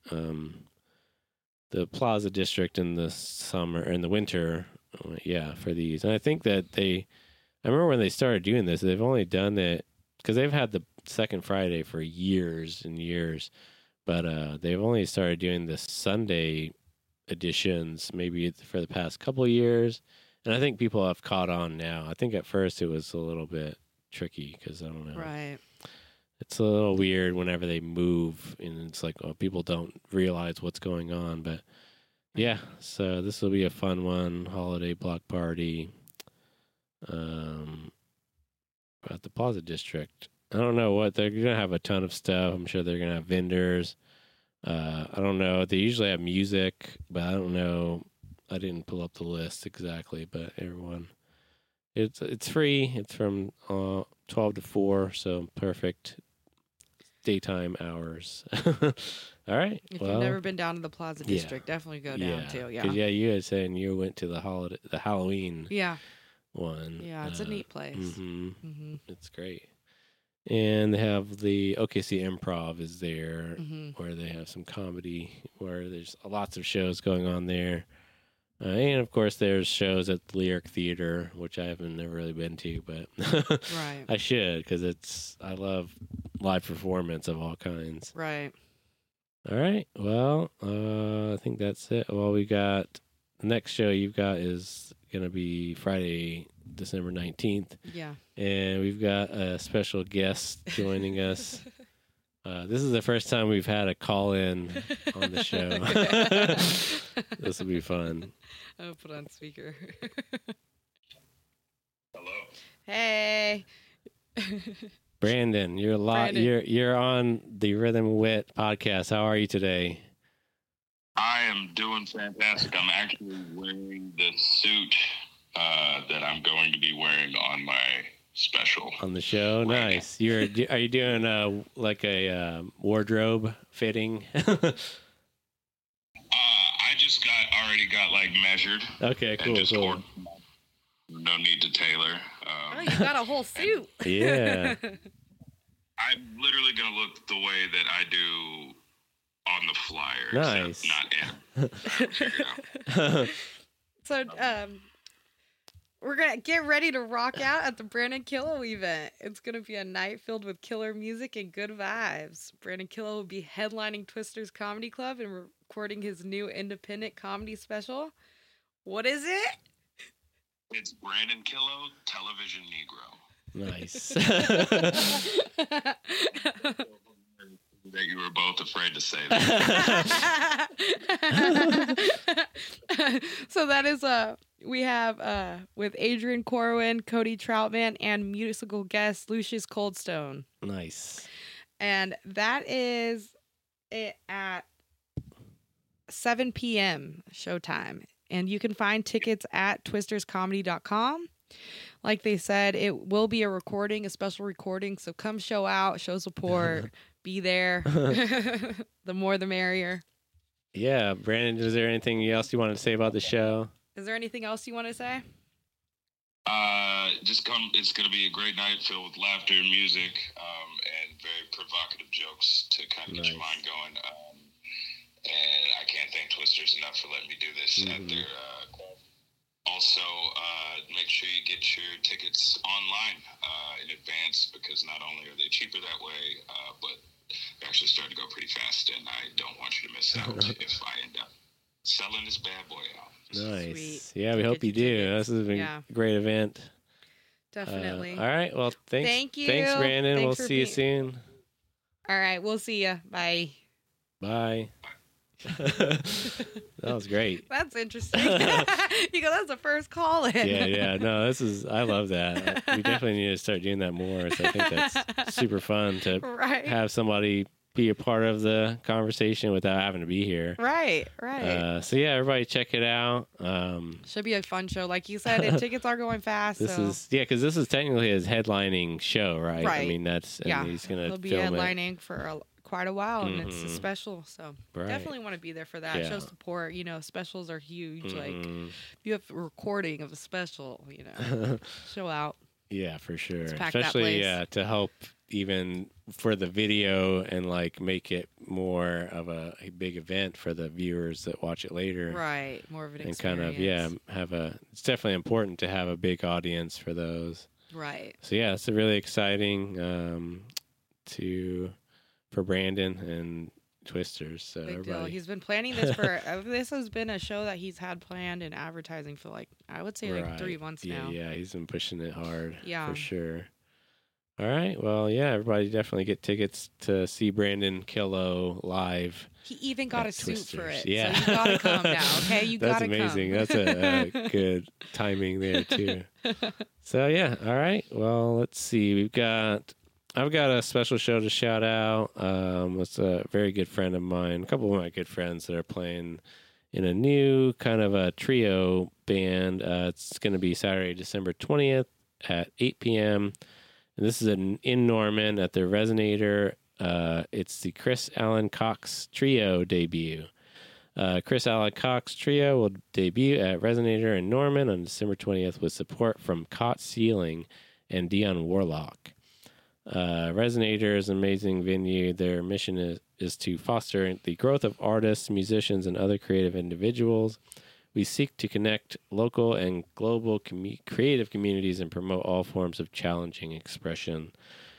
Plaza District in the summer or in the winter. Yeah, for these, and I think that I remember when they started doing this, they've only done it because they've had the second Friday for years and years, but they've only started doing the Sunday editions maybe for the past couple of years, and I think people have caught on now. I think at first it was a little bit tricky because I don't know. Right. It's a little weird whenever they move, and it's like, oh, people don't realize what's going on. But yeah, so this will be a fun one, holiday block party. about the Plaza District. I don't know what they're gonna have. A ton of stuff. I'm sure they're gonna have vendors. I don't know. They usually have music, but I don't know. I didn't pull up the list exactly, but everyone, it's free. It's from 12 to 4, so perfect daytime hours. All right. If well, you've never been down to the Plaza yeah. District, definitely go down too. Yeah. 'Cause, you had said you went to the Halloween Yeah. one. Yeah. It's a neat place. Mm-hmm. It's great. And they have the OKC Improv is there, where they have some comedy, where there's lots of shows going on there. And of course, there's shows at the Lyric Theater, which I haven't never really been to, but Right. I should, because I love live performance of all kinds. Right. All right. Well, I think that's it. Well, we got the next show you've got is going to be Friday, December 19th. Yeah. And we've got a special guest joining us. This is the first time we've had a call-in on the show. This will be fun. I'll put on speaker. Hello. Hey. Brandon, you're Brandon. you're on the Rhythm Wit podcast. How are you today? I am doing fantastic. I'm actually wearing the suit that I'm going to be wearing on my special. On the show, Right. nice. Are you doing like a wardrobe fitting? I just already got like measured. Okay, cool, and just cool. ordered. No need to tailor. Oh, you got a whole suit. Yeah. I'm literally going to look the way that I do on the flyer. Nice. Except not in. So, we're gonna get ready to rock out at the Brandon Killo event. It's gonna be a night filled with killer music and good vibes. Brandon Killo will be headlining Twister's Comedy Club and recording his new independent comedy special. What is it? It's Brandon Killo, Television Negro. Nice. That you were both afraid to say that. So that is we have with Adrian Corwin, Cody Troutman, and musical guest Lucius Coldstone. Nice. And that is it at 7 p.m. showtime. And you can find tickets at twisterscomedy.com. Like they said, it will be a special recording. So come show out, show support, be there. The more the merrier. Yeah, Brandon, is there anything else you wanted to say about the show? Is there anything else you want to say? Just come. It's going to be a great night filled with laughter and music, and very provocative jokes to kind of get your mind going. And I can't thank Twisters enough for letting me do this at their club. Also, make sure you get your tickets online in advance, because not only are they cheaper that way, but they actually start to go pretty fast, and I don't want you to miss out if I end up selling this bad boy out. Nice. Sweet. Yeah, we hope you Get your do. tickets. This has been a great event. Definitely. All right. Well, thanks. Thank you. Thanks, Brandon. Thanks We'll for see you being- soon. All right. We'll see you. Bye. Bye. That was great. That's interesting. You go, that's the first call in. Yeah. No, I love that. We definitely need to start doing that more. So I think that's super fun to Right. have somebody be a part of the conversation without having to be here. Right. So yeah, everybody check it out. Should be a fun show. Like you said, and tickets are going fast. Because this is technically his headlining show, right? I Right. mean, and Yeah. he's gonna He'll be film it. headlining for quite a while, and it's a Mhm. special. So Right. definitely want to be there for that. Yeah. Show support. Specials are huge. Like Mhm. if you have a recording of a special, show out. Yeah, for sure. Let's pack that Especially place. to help even for the video and like make it more of a big event for the viewers that watch it later. Right. More of an And experience. kind of it's definitely important to have a big audience for those. Right. So yeah, it's a really exciting for Brandon and Twisters. So Big deal. everybody, He's been planning this for. This has been a show that he's had planned and advertising for I would say Right. 3 months now. Yeah, he's been pushing it hard. Yeah. For sure. All right. Well, yeah, everybody definitely get tickets to see Brandon Killo live He even got at a suit for Twisters. it. Yeah. So you gotta come now, okay? You That's gotta amazing. come. That's a good timing there too. So yeah, all right. Well, let's see. I've got a special show to shout out. It's a very good friend of mine, a couple of my good friends that are playing in a new kind of a trio band. It's going to be Saturday, December 20th at 8 p.m. And this is in Norman at the Resonator. It's the Chris Allen Cox Trio debut. Chris Allen Cox Trio will debut at Resonator in Norman on December 20th with support from Cot Ceiling and Dion Warlock. Resonator is an amazing venue. Their mission is to foster the growth of artists, musicians, and other creative individuals. We seek to connect local and global creative communities and promote all forms of challenging expression.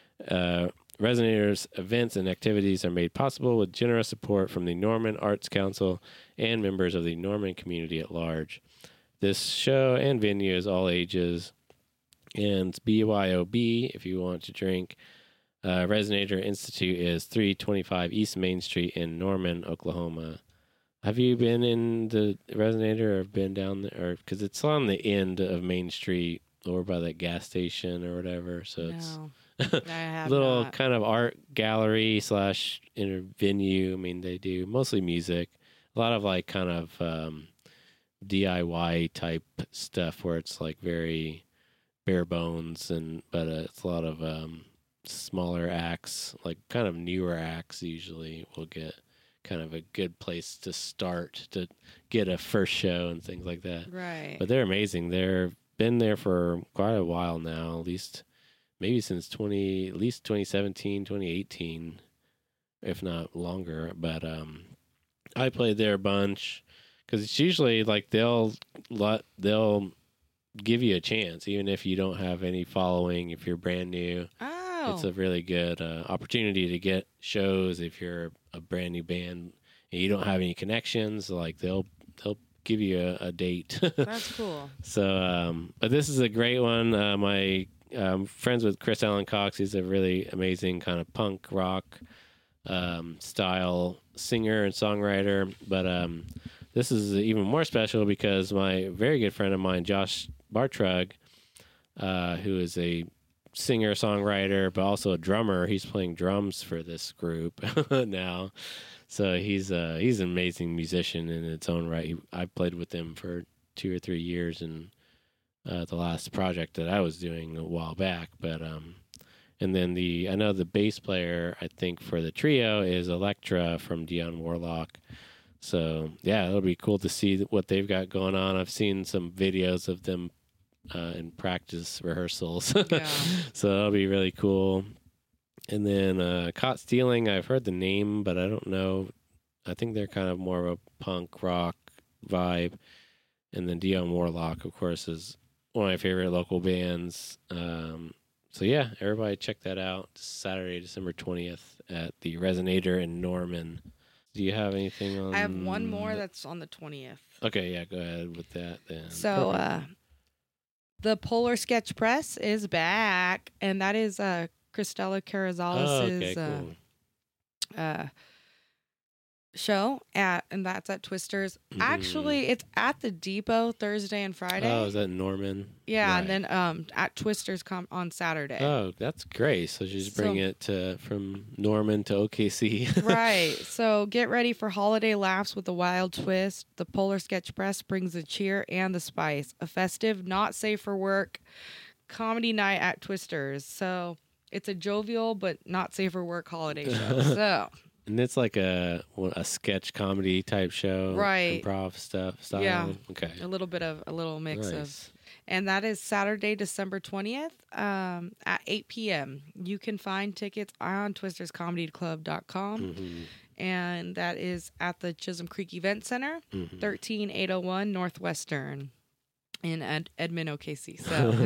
Resonator's events and activities are made possible with generous support from the Norman Arts Council and members of the Norman community at large. This show and venue is all ages, and it's BYOB if you want to drink. Resonator Institute is 325 East Main Street in Norman, Oklahoma. Have you been in the Resonator or been down there? Or because it's on the end of Main Street or by that gas station or whatever. So No, it's I have little not. kind of art gallery / inner venue. I mean, they do mostly music, a lot of like kind of DIY type stuff where it's like very bare bones, but it's a lot of smaller acts, like kind of newer acts usually will get kind of a good place to start to get a first show and things like that. Right. But they're amazing. They've been there for quite a while now, at least maybe since 2017, 2018, if not longer. But I played there a bunch because it's usually like they'll give you a chance, even if you don't have any following, if you're brand new. Oh. It's a really good opportunity to get shows if you're a brand new band and you don't have any connections. Like they'll give you a date. That's cool. So, but this is a great one. My friends with Chris Allen Cox. He's a really amazing kind of punk rock style singer and songwriter. But this is even more special because my very good friend of mine, Josh Bartrug, who is a singer-songwriter, but also a drummer. He's playing drums for this group now. So he's an amazing musician in its own right. I played with him for 2 or 3 years in the last project that I was doing a while back. But and then I know the bass player, I think, for the trio is Electra from Dion Warlock. So yeah, it'll be cool to see what they've got going on. I've seen some videos of them in practice rehearsals. Yeah. So that'll be really cool. And then Caught Stealing, I've heard the name, but I don't know. I think they're kind of more of a punk rock vibe. And then Dion Warlock, of course, is one of my favorite local bands. So yeah, everybody check that out. Saturday, December 20th at the Resonator in Norman. Do you have anything on? I have one more that's on the 20th. Okay, yeah, go ahead with that then. So, Perfect. the Polar Sketch Press is back, and that is Cristela Carrizales' Cool. show and that's at Twisters. Mhm. Actually, it's at the Depot Thursday and Friday. Oh, is that Norman? Yeah, Right. and then at Twisters on Saturday. Oh, that's great. So just bring it from Norman to OKC. Right. So get ready for holiday laughs with a wild twist. The Polar Sketch Press brings the cheer and the spice. A festive, not safe for work comedy night at Twisters. So it's a jovial but not safe for work holiday show. So And it's like a sketch comedy type show, Right. Improv style. Yeah. Okay. a little mix of, Nice. and that is Saturday, December 20th at 8 p.m. You can find tickets on twisterscomedyclub.com. Mhm. And that is at the Chisholm Creek Event Center, Mhm. 13801 Northwestern in Edmond, OKC.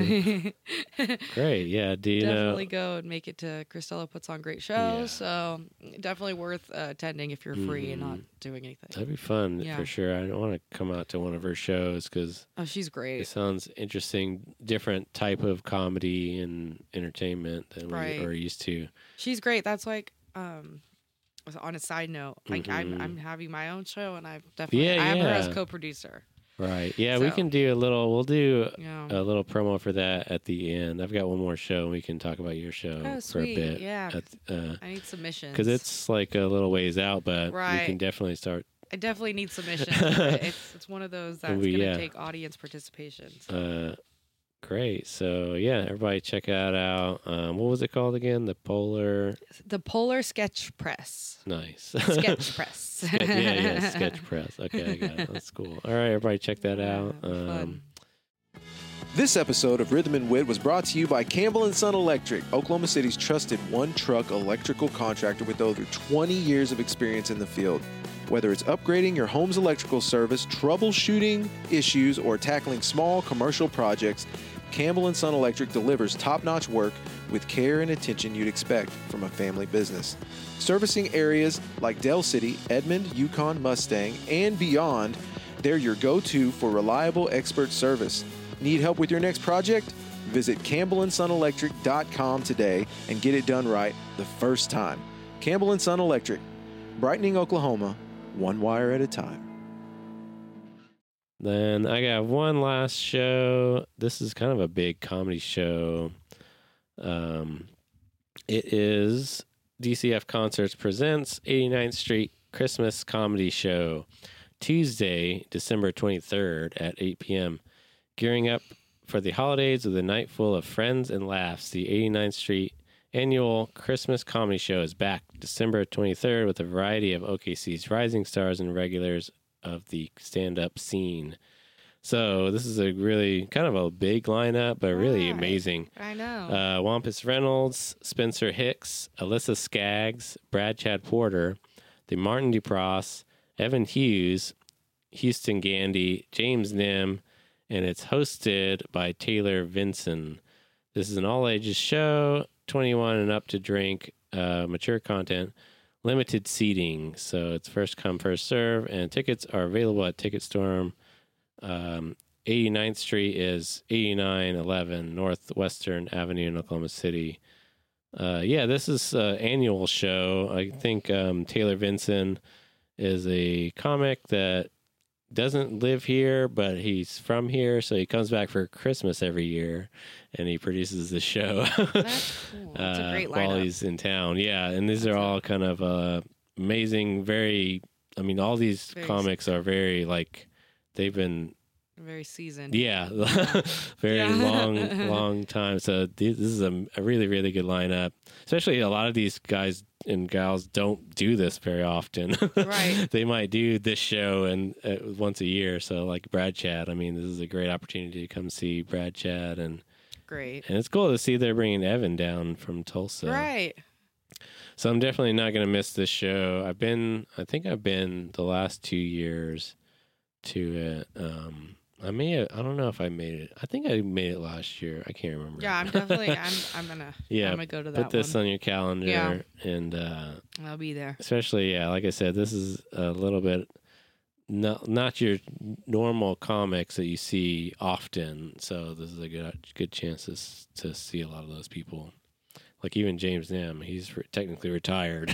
So Great. Yeah. Do you definitely know? go and make it to Cristela puts on great shows. Yeah. So definitely worth attending if you're free and not doing anything. That'd be fun Yeah. for sure. I want to come out to one of her shows because Oh, she's it great. sounds interesting, different type of comedy and entertainment than Right. we are used to. She's great. That's like on a side note, like Mhm. I'm having my own show, and I've definitely Yeah, I have her as yeah. co-producer. Right. Yeah, we So- can do we'll do Yeah. a little promo for that at the end. I've got one more show and we can talk about your show Oh, for sweet. a bit. Yeah. Because I need submissions. it's like a little ways out, but we Right. can definitely start. I definitely need submissions. For it. It's one of those that's We- gonna yeah. take audience participation. So. Great. So, yeah, everybody check that out. What was it called again? The Polar. The Polar Sketch Press. Nice. Sketch Press. yeah, Sketch Press. Okay, I got it. That's cool. All right, everybody check that out. Fun. This episode of Rhythm and Wit was brought to you by Campbell & Son Electric, Oklahoma City's trusted one-truck electrical contractor with over 20 years of experience in the field. Whether it's upgrading your home's electrical service, troubleshooting issues, or tackling small commercial projects, Campbell & Son Electric delivers top-notch work with care and attention you'd expect from a family business. Servicing areas like Del City, Edmond, Yukon, Mustang, and beyond, they're your go-to for reliable expert service. Need help with your next project? Visit CampbellandSonElectric.com today and get it done right the first time. Campbell & Son Electric, brightening Oklahoma, one wire at a time. Then I got one last show. This is kind of a big comedy show. It is DCF Concerts presents 89th Street Christmas Comedy Show, Tuesday, December 23rd at 8 p.m. Gearing up for the holidays with a night full of friends and laughs, the 89th Street annual Christmas comedy show is back December 23rd with a variety of OKC's rising stars and regulars of the stand-up scene. So this is a really kind of a big lineup, but really Right. amazing. I know. Wampus Reynolds, Spencer Hicks, Alyssa Skaggs, Brad Chad Porter, the Martin Dupross, Evan Hughes, Houston Gandy, James Nim, and it's hosted by Taylor Vinson. This is an all-ages show, 21 and up to drink, mature content, limited seating. So it's first come, first serve, and tickets are available at Ticketstorm. 89th Street is 8911 Northwestern Avenue in Oklahoma City. This is an annual show. I think Taylor Vinson is a comic that doesn't live here, but he's from here, so he comes back for Christmas every year, and he produces the show That's cool. That's a great while lineup. he's in town. Yeah, and these are all kind of amazing, all these Very comics are very, they've been, Very seasoned. very Yeah. long time. So this is a really, really good lineup. Especially a lot of these guys and gals don't do this very often. Right. They might do this show and once a year. So like Brad Chad, this is a great opportunity to come see Brad Chad, and Great. it's cool to see they're bringing Evan down from Tulsa. Right. So I'm definitely not going to miss this show. I think I've been the last 2 years to it. I don't know if I made it. I think I made it last year. I can't remember. Yeah, I'm definitely. I'm gonna. Yeah, I'm gonna go to that put this one. on your calendar. Yeah. And I'll be there. especially, like I said, this is a little bit not your normal comics that you see often. So this is a good chance to see a lot of those people. Like even James Nim, he's technically retired.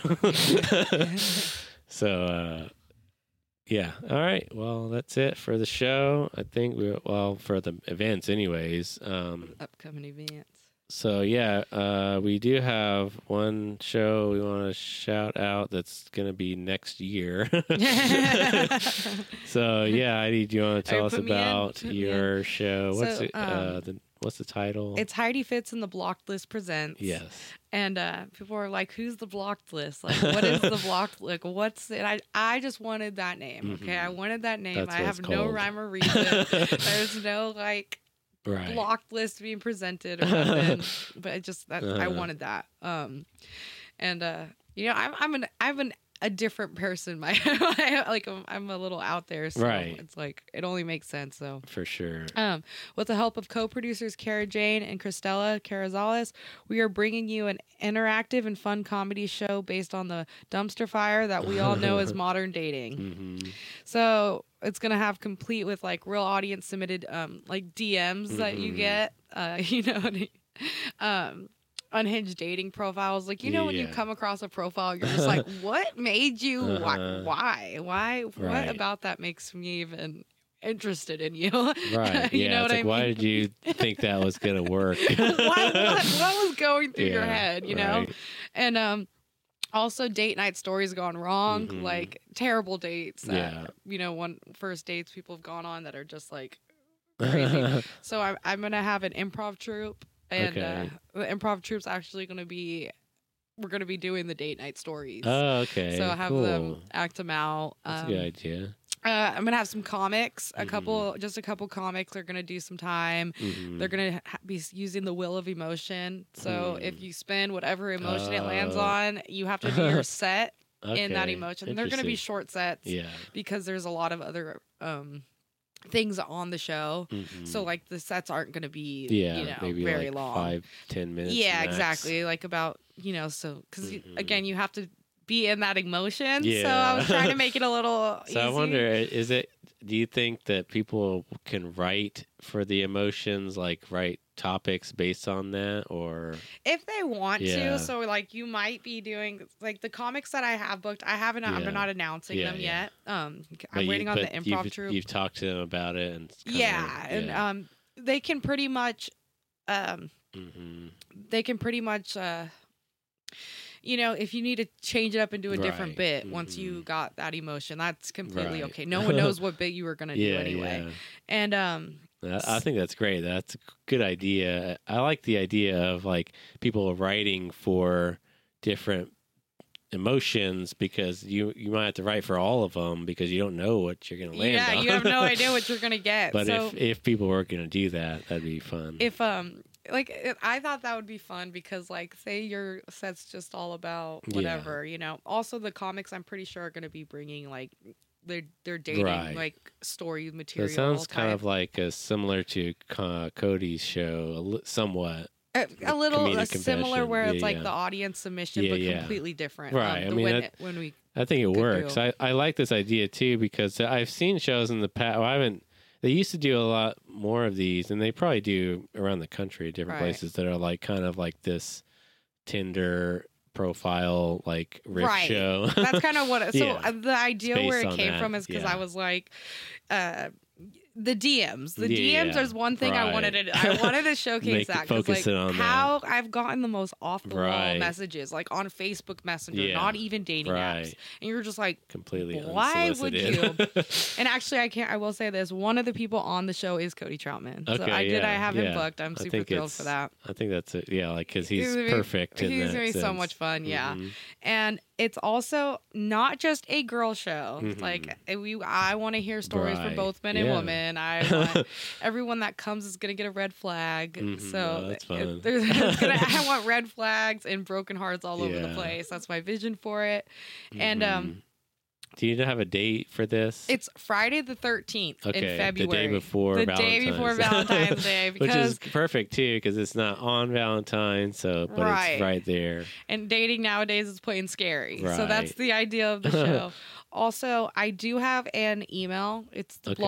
So. Yeah. All right. Well, that's it for the show. I think for the events anyways. Upcoming events. So yeah, we do have one show we want to shout out that's going to be next year. So yeah, Heidi, do you want to tell us Put me in. about Put me your show? What's So, it? What's the title? It's Heidi Fitz and the Blocked List presents. Yes. And people are like, "Who's the Blocked List? Like, what is the Blocked? Like, what's it?" I just wanted that name. Okay, I wanted that name. That's I what have it's no called. rhyme or reason. There's no like Right. blocked list being presented or nothing. But I wanted that. I'm a different person. I'm a little out there, so Right. it's like it only makes sense. So For sure. with the help of co-producers Cara Jane and Cristela Carrizales, we are bringing you an interactive and fun comedy show based on the dumpster fire that we all know as modern dating. Mm-hmm. So it's gonna have complete with like real audience submitted DMs that you get, unhinged dating profiles. Like, you know, when you Yeah. come across a profile, you're just like, what made you? Uh-huh. Why? Right. What about that makes me even interested in you? Right. You Yeah. know It's what like, I why mean? did you think that was gonna work? what was going through your Yeah, head, you know? right. And also date night stories gone wrong, Mhm. like terrible dates that, Yeah. you know, one first dates people have gone on that are just like crazy. So I'm gonna have an improv troupe, and Okay. the improv troupe's actually gonna be, we're gonna be doing the date night stories. Oh, okay. So I have cool. them act them out. That's a good idea. I'm gonna have some comics. A Mhm. couple comics are gonna do some time. Mhm. They're gonna be using the wheel of emotion. So if Hmm. you spin whatever emotion it lands Oh. on, you have to do your set in that Okay, emotion. They're gonna be interesting. short sets Yeah. because there's a lot of other things on the show. Mhm. So like the sets aren't gonna be yeah, you know, maybe very like long. 5-10 minutes. Yeah, max. exactly. Like about, you know, so because Mhm. again, you have to be in that emotion. So I Yeah. was trying to make it a little So I easy. wonder, do you think that people can write for the emotions, like write topics based on that, or? if they want Yeah. to. So like you might be doing like the comics that I have booked. I'm Yeah. not announcing Yeah, them yeah. yet. I'm But waiting on the but improv troupe. You've talked to them about it, and kinda, Yeah, and they can pretty much Mhm. you know, if you need to change it up and do a different Right. bit once you Mhm. got that emotion, that's completely Right. okay. No one knows what bit you were gonna do Yeah, anyway. yeah. And I think that's great. That's a good idea. I like the idea of like people writing for different emotions, because you might have to write for all of them because you don't know what you're going to land yeah, on. you have no idea what you're gonna get. But so if people were going to do that, that'd be fun. if I thought that would be fun because like say your set's just all about Yeah. whatever, you know. Also the comics I'm pretty sure are going to be bringing like their dating Right. like story So material. it sounds kind type. of like similar to Cody's show, somewhat. a little comedic similar confession. where it's Yeah, like yeah. the audience submission Yeah, but yeah. completely different. Right, I mean, when we I think it Could works. do. I like this idea too, because I've seen shows in the past. Well, I haven't. They used to do a lot more of these, and they probably do around the country, different Right. places that are like kind of like this Tinder profile, like riff Right. show. that's kind of what. So Yeah. the idea It's where based it on came that, from is because yeah. I was like, the DMs. The Yeah, DMs is one thing I right. wanted to. I wanted to showcase Make- that 'cause, focus like, it on that. how I've gotten the most off the wall Right. messages, like on Facebook Messenger, Yeah. not even dating apps, Right. and you're just like. Completely Why would unsolicited. And actually, I will say this: one of the people on the show is Cody Troutman. So Okay, I yeah, have him yeah. booked. I'm I super think thrilled for that. I think that's it. Yeah, like because he's gonna be- perfect. In He's that gonna be so sense. much fun, yeah. Mhm. And it's also not just a girl show. Mhm. Like I want to hear stories from Right. both men and Yeah. women. I want everyone that comes is gonna get a red flag. Mhm. So Oh, that's fun. I want red flags and broken hearts all over the Yeah. place. That's my vision for it. And Mhm. Do you have a date for this? it's Friday the 13th okay, in February. the day before The Valentine's. day before Valentine's Day, Which because is perfect too, because it's not on Valentine's, but Right. it's right there. and dating nowadays is plain scary. So that's Right. the idea of the show. Also, I do have an email. It's Okay.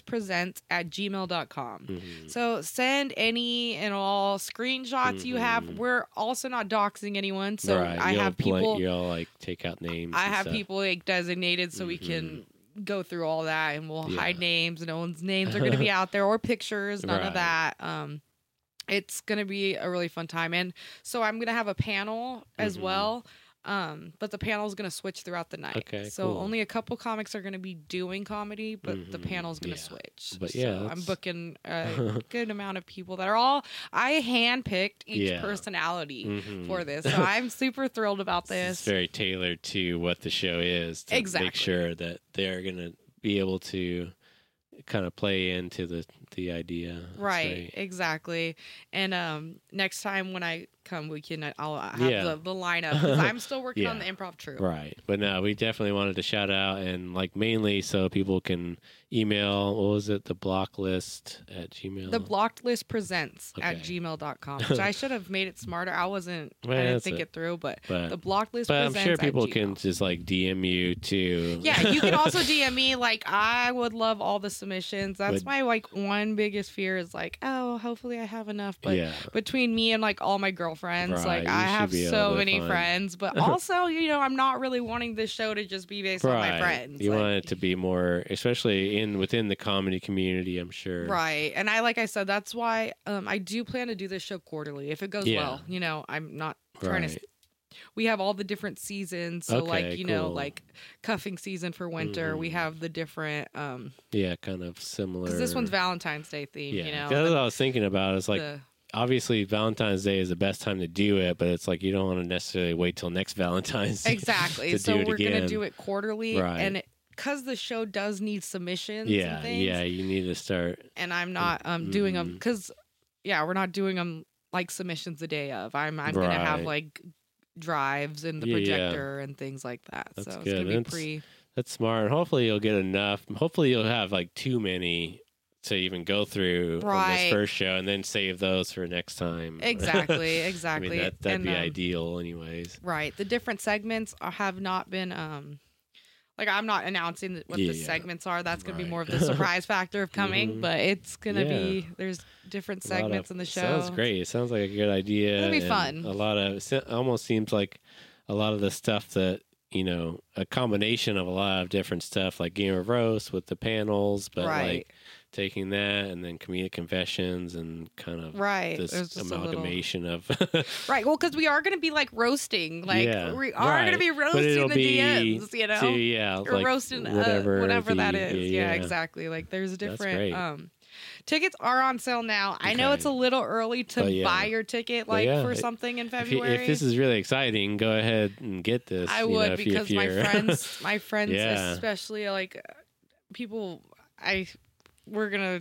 blockedlistpresents@gmail.com. Mhm. So send any and all screenshots you have. Mhm. We're also not doxing anyone. So right. I have people You'll like take out names. I and have stuff. people like designated so we can go through all that and we'll Yeah. hide names. No one's names are going to be out there or pictures, none Right. of that. It's going to be a really fun time. And so I'm going to have a panel as Mhm. well. But the panel is going to switch throughout the night. Okay, so cool. only a couple comics are going to be doing comedy, but the Mhm. panel's going to Yeah. switch. But so yeah, I'm that's- booking a good amount of people that are all I handpicked each Yeah. personality Mhm. for this. So I'm super thrilled about It's this. very tailored to what the show is to Exactly. make sure that they're going to be able to kind of play into the idea. That's Right, great. exactly. And next time when I come, I'll have Yeah. the lineup 'cause I'm still working on Yeah. the improv troupe. Right. But no, we definitely wanted to shout out, and like mainly so people can email, what was it, the block list at Gmail? The blocked list presents at Okay. gmail.com, which I should have made it smarter. I Well, didn't that's think it. it through, but But- the blocked list But I'm presents sure at people Gmail. can just like DM you too. Yeah, you can also DM me. Like, I would love all the submissions. That's Would- my like one biggest fear is like, oh, hopefully I have enough. But Yeah. between me and like all my girlfriends friends. Right, Like you I should have be able so to many find- friends, but also, you know, I'm not really wanting this show to just be based on my friends. You Like, want it to be more, especially within the comedy community, I'm sure. right. And like I said, that's why I do plan to do this show quarterly if it goes Yeah. well. You know, I'm not trying to. Right. We have all the different seasons. So, Okay, like, you know, cool. like cuffing season for winter. We Mhm. have the different. Yeah, kind of similar. Because this one's Valentine's Day themed. Yeah, You know, that's what I was thinking about. It's like, the- obviously Valentine's Day is the best time to do it, but it's like you don't want to necessarily wait till next Valentine's Day exactly. to So do it we're gonna again. do it quarterly, Right. and because the show does need submissions. Yeah, and things, yeah, you need to start. and I'm not doing them Mhm. because we're not doing them like submissions the day of. I'm gonna have Right. like drives and the Yeah, yeah. projector and things like that. That's so good. it's gonna be That's- pre. That's smart. Hopefully you'll get enough. Hopefully you'll have like too many to even go through on Right. this first show, and then save those for next time. Exactly, I exactly. mean, that'd And, be ideal, anyways. Right. The different segments have not been like I'm not announcing what Yeah, the yeah. segments are. That's gonna be Right. more of the surprise factor of coming, Mhm. but it's gonna Yeah. be there's different A lot of- segments in the show. Sounds great. It sounds like a good idea. It'll be and fun. A lot of almost seems like a lot of the stuff that, you know, a combination of a lot of different stuff like Game of Roast with the panels, but Right. like taking that and then comedic confessions and kind of Right. this There's just a little- amalgamation of Right. Well, because we are going to be like roasting. Like Yeah, we are going to be right. But roasting it'll the be DMs, you know? yeah, Or like roasting whatever that the- is. Yeah, exactly. Like there's That's different great. tickets are on sale now. I know Okay. it's a little early to But yeah. buy your ticket But like yeah, for something in If, you- February. if this is really exciting, go ahead and get this. I you know, would if you- because if my you're- friends Yeah. especially like people we're going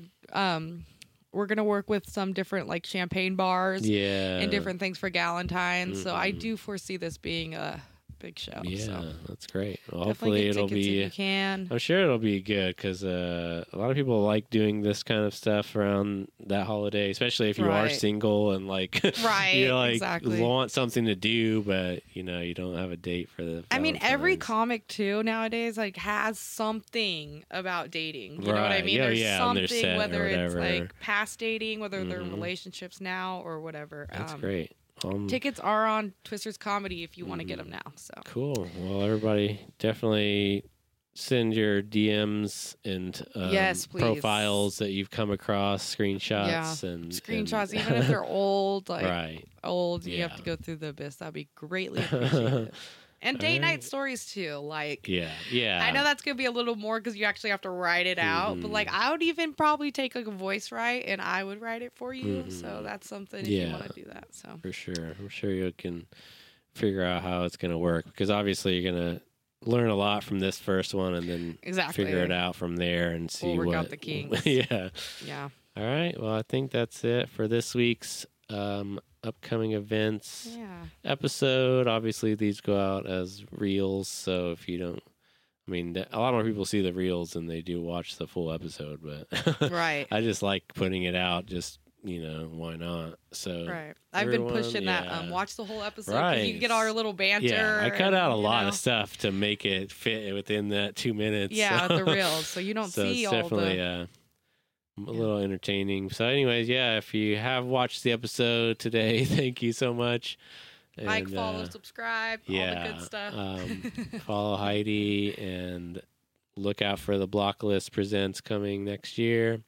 to work with some different like champagne bars yeah, and different things for Galentine's. So I Mhm. do foresee this being a big show. Yeah, so that's great. Well, definitely hopefully get it'll tickets if be. you can. I'm sure it'll be good because a lot of people like doing this kind of stuff around that holiday, especially if you are Right. single and like Right, you like exactly. want something to do, but you know you don't have a date for the. I mean, every Valentine's. comic too nowadays like has something about dating. You know what I Right. mean? Yeah, There's yeah, on their something, set or whether it's whatever. like past dating, whether they're in Mhm. relationships now or whatever. That's great. Tickets are on Twister's Comedy if you want to get them Mhm. now. So Cool. Well, everybody definitely send your DMs and Yes, please. profiles that you've come across, screenshots and screenshots, even if they're old, like right. old, you have Yeah. to go through the abyss. That'd be greatly appreciated. And date night Alright. stories too. Like Yeah. Yeah. I know that's gonna be a little more because you actually have to write it out. But like I would even probably take like a voice write and I would write it for you. So Mhm. that's something if you Yeah. want to do that. So For sure. I'm sure you can figure out how it's going to work because obviously you're going to learn a lot from this first one and then exactly. figure it out from there and see We'll work what out the kinks. Yeah. Yeah. All right. Well, I think that's it for this week's upcoming events Yeah. episode. Obviously, these go out as reels, so if you don't, I mean, a lot more people see the reels than they do watch the full episode. But Right. I just like putting it out. Just why not? So Right. I've been everyone, pushing that. yeah. Watch the whole episode. 'Cause you Right. get our little banter. yeah, I cut out a and, lot you of know. stuff to make it fit within that 2 minutes. Yeah, so. the reels. So you don't So see it's all definitely the. a little entertaining. So, anyways, yeah, if you have watched the episode today, thank you so much. Like, And, follow, subscribe, all the good stuff. Follow Heidi and look out for the Blocklist Presents coming next year.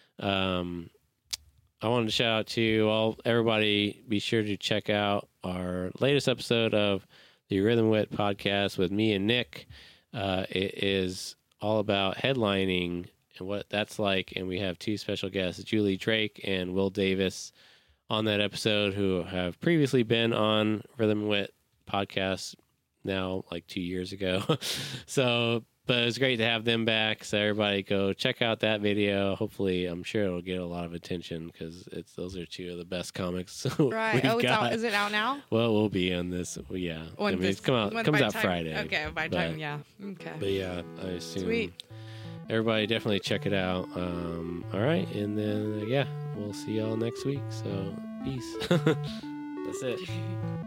I wanted to shout out to everybody. Be sure to check out our latest episode of the Rhythm Wit podcast with me and Nick. It is all about headlining and what that's like. And we have two special guests, Julie Drake and Will Davis, on that episode who have previously been on Rhythm Wit podcast now like 2 years ago. But it was great to have them back. So everybody go check out that video. Hopefully, I'm sure it'll get a lot of attention because those are two of the best comics. Right. we've Oh, it's got. out. Is it out now? Well, we'll be on this. Well, yeah. I mean, it's comes by out time- Friday. Okay, by but- time, yeah. Okay. But yeah, I assume Sweet. everybody definitely check it out. All right, and then yeah, we'll see y'all next week. So peace. That's it.